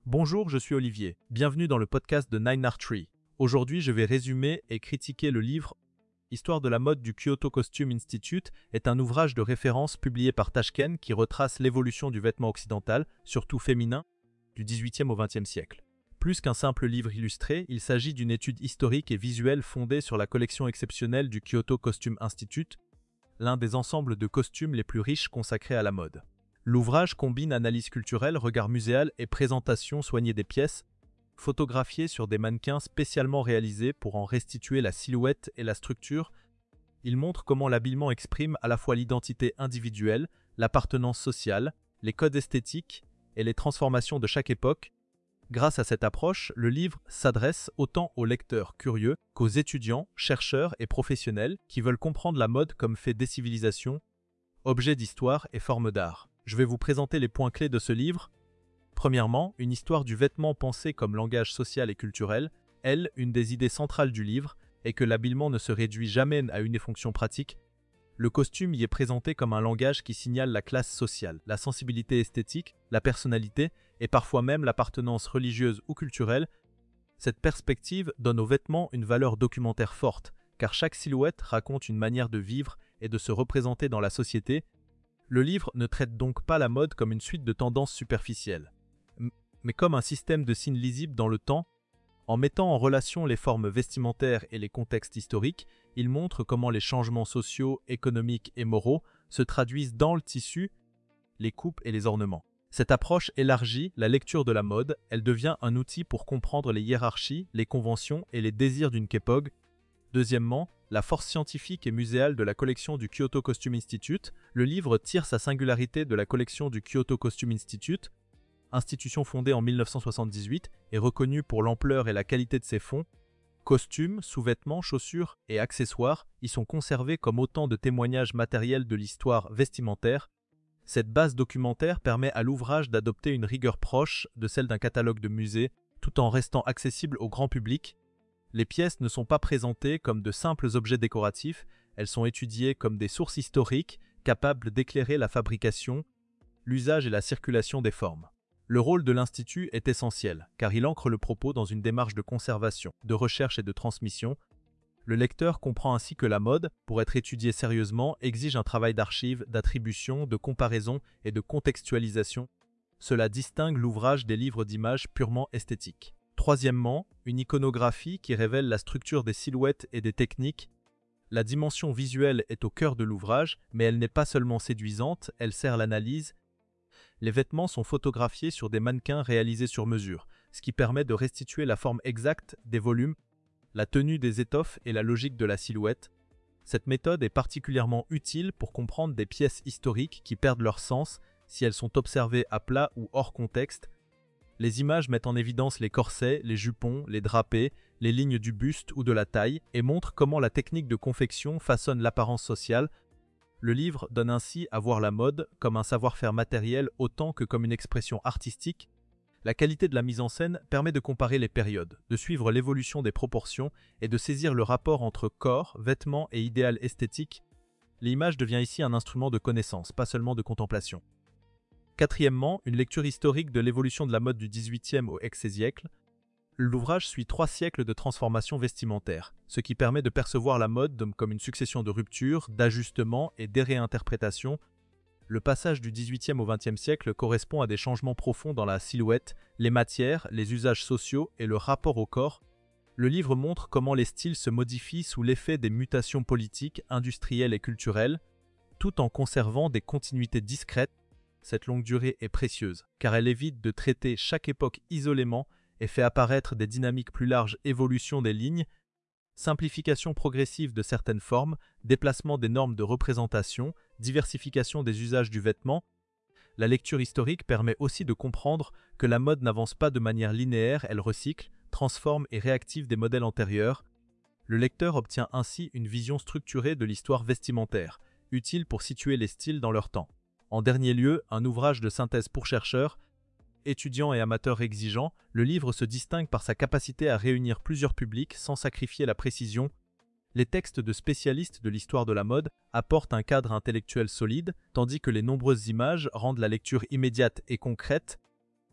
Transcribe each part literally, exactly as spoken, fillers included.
Bonjour, je suis Olivier. Bienvenue dans le podcast de Nine Art Tree. Aujourd'hui, je vais résumer et critiquer le livre Histoire de la mode du Kyoto Costume Institute est un ouvrage de référence publié par Tashken qui retrace l'évolution du vêtement occidental, surtout féminin, du dix-huitième au vingtième siècle. Plus qu'un simple livre illustré, il s'agit d'une étude historique et visuelle fondée sur la collection exceptionnelle du Kyoto Costume Institute, l'un des ensembles de costumes les plus riches consacrés à la mode. L'ouvrage combine analyse culturelle, regard muséal et présentation soignée des pièces, photographiées sur des mannequins spécialement réalisés pour en restituer la silhouette et la structure. Il montre comment l'habillement exprime à la fois l'identité individuelle, l'appartenance sociale, les codes esthétiques et les transformations de chaque époque. Grâce à cette approche, le livre s'adresse autant aux lecteurs curieux qu'aux étudiants, chercheurs et professionnels qui veulent comprendre la mode comme fait des civilisations, objet d'histoire et forme d'art. Je vais vous présenter les points clés de ce livre. Premièrement, une histoire du vêtement pensée comme langage social et culturel. Elle, une des idées centrales du livre, est que l'habillement ne se réduit jamais à une fonction pratique. Le costume y est présenté comme un langage qui signale la classe sociale, la sensibilité esthétique, la personnalité et parfois même l'appartenance religieuse ou culturelle. Cette perspective donne aux vêtements une valeur documentaire forte, car chaque silhouette raconte une manière de vivre et de se représenter dans la société. Le livre ne traite donc pas la mode comme une suite de tendances superficielles, mais comme un système de signes lisibles dans le temps. En mettant en relation les formes vestimentaires et les contextes historiques, il montre comment les changements sociaux, économiques et moraux se traduisent dans le tissu, les coupes et les ornements. Cette approche élargit la lecture de la mode, elle devient un outil pour comprendre les hiérarchies, les conventions et les désirs d'une époque. Deuxièmement, la force scientifique et muséale de la collection du Kyoto Costume Institute. Le livre tire sa singularité de la collection du Kyoto Costume Institute, institution fondée en mille neuf cent soixante-dix-huit et reconnue pour l'ampleur et la qualité de ses fonds. Costumes, sous-vêtements, chaussures et accessoires y sont conservés comme autant de témoignages matériels de l'histoire vestimentaire. Cette base documentaire permet à l'ouvrage d'adopter une rigueur proche de celle d'un catalogue de musée, tout en restant accessible au grand public. Les pièces ne sont pas présentées comme de simples objets décoratifs, elles sont étudiées comme des sources historiques capables d'éclairer la fabrication, l'usage et la circulation des formes. Le rôle de l'Institut est essentiel, car il ancre le propos dans une démarche de conservation, de recherche et de transmission. Le lecteur comprend ainsi que la mode, pour être étudiée sérieusement, exige un travail d'archive, d'attribution, de comparaison et de contextualisation. Cela distingue l'ouvrage des livres d'images purement esthétiques. Troisièmement, une iconographie qui révèle la structure des silhouettes et des techniques. La dimension visuelle est au cœur de l'ouvrage, mais elle n'est pas seulement séduisante, elle sert l'analyse. Les vêtements sont photographiés sur des mannequins réalisés sur mesure, ce qui permet de restituer la forme exacte des volumes, la tenue des étoffes et la logique de la silhouette. Cette méthode est particulièrement utile pour comprendre des pièces historiques qui perdent leur sens si elles sont observées à plat ou hors contexte. Les images mettent en évidence les corsets, les jupons, les drapés, les lignes du buste ou de la taille et montrent comment la technique de confection façonne l'apparence sociale. Le livre donne ainsi à voir la mode comme un savoir-faire matériel autant que comme une expression artistique. La qualité de la mise en scène permet de comparer les périodes, de suivre l'évolution des proportions et de saisir le rapport entre corps, vêtements et idéal esthétique. L'image devient ici un instrument de connaissance, pas seulement de contemplation. Quatrièmement, une lecture historique de l'évolution de la mode du dix-huitième au seizième siècle. L'ouvrage suit trois siècles de transformation vestimentaire, ce qui permet de percevoir la mode comme une succession de ruptures, d'ajustements et de réinterprétations. Le passage du dix-huitième au vingtième siècle correspond à des changements profonds dans la silhouette, les matières, les usages sociaux et le rapport au corps. Le livre montre comment les styles se modifient sous l'effet des mutations politiques, industrielles et culturelles, tout en conservant des continuités discrètes. Cette longue durée est précieuse, car elle évite de traiter chaque époque isolément et fait apparaître des dynamiques plus larges, évolution des lignes, simplification progressive de certaines formes, déplacement des normes de représentation, diversification des usages du vêtement. La lecture historique permet aussi de comprendre que la mode n'avance pas de manière linéaire, elle recycle, transforme et réactive des modèles antérieurs. Le lecteur obtient ainsi une vision structurée de l'histoire vestimentaire, utile pour situer les styles dans leur temps. En dernier lieu, un ouvrage de synthèse pour chercheurs, étudiants et amateurs exigeants, le livre se distingue par sa capacité à réunir plusieurs publics sans sacrifier la précision. Les textes de spécialistes de l'histoire de la mode apportent un cadre intellectuel solide, tandis que les nombreuses images rendent la lecture immédiate et concrète.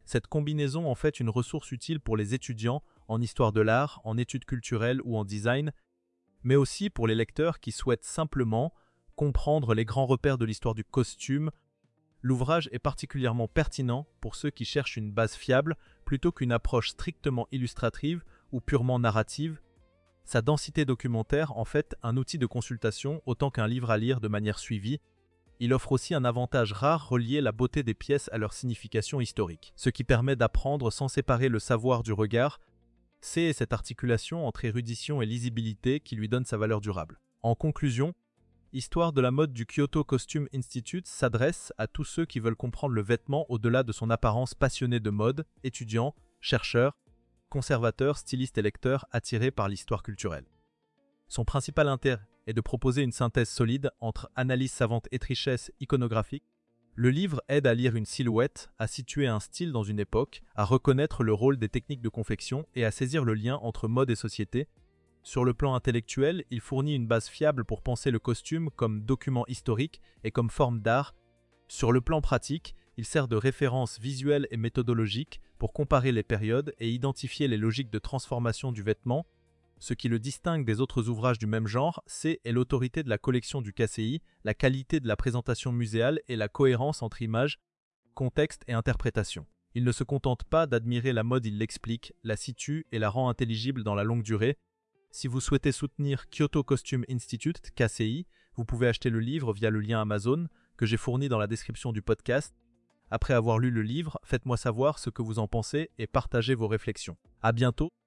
Cette combinaison en fait une ressource utile pour les étudiants en histoire de l'art, en études culturelles ou en design, mais aussi pour les lecteurs qui souhaitent simplement comprendre les grands repères de l'histoire du costume. L'ouvrage est particulièrement pertinent pour ceux qui cherchent une base fiable plutôt qu'une approche strictement illustrative ou purement narrative. Sa densité documentaire en fait un outil de consultation autant qu'un livre à lire de manière suivie. Il offre aussi un avantage rare relié la beauté des pièces à leur signification historique, ce qui permet d'apprendre sans séparer le savoir du regard. C'est cette articulation entre érudition et lisibilité qui lui donne sa valeur durable. En conclusion, Histoire de la mode du Kyoto Costume Institute s'adresse à tous ceux qui veulent comprendre le vêtement au-delà de son apparence passionnée de mode, étudiants, chercheurs, conservateurs, stylistes et lecteurs attirés par l'histoire culturelle. Son principal intérêt est de proposer une synthèse solide entre analyse savante et richesse iconographique. Le livre aide à lire une silhouette, à situer un style dans une époque, à reconnaître le rôle des techniques de confection et à saisir le lien entre mode et société. Sur le plan intellectuel, il fournit une base fiable pour penser le costume comme document historique et comme forme d'art. Sur le plan pratique, il sert de référence visuelle et méthodologique pour comparer les périodes et identifier les logiques de transformation du vêtement. Ce qui le distingue des autres ouvrages du même genre, c'est l'autorité de la collection du K C I, la qualité de la présentation muséale et la cohérence entre images, contexte et interprétation. Il ne se contente pas d'admirer la mode, il l'explique, la situe et la rend intelligible dans la longue durée. Si vous souhaitez soutenir Kyoto Costume Institute, K C I, vous pouvez acheter le livre via le lien Amazon que j'ai fourni dans la description du podcast. Après avoir lu le livre, faites-moi savoir ce que vous en pensez et partagez vos réflexions. À bientôt!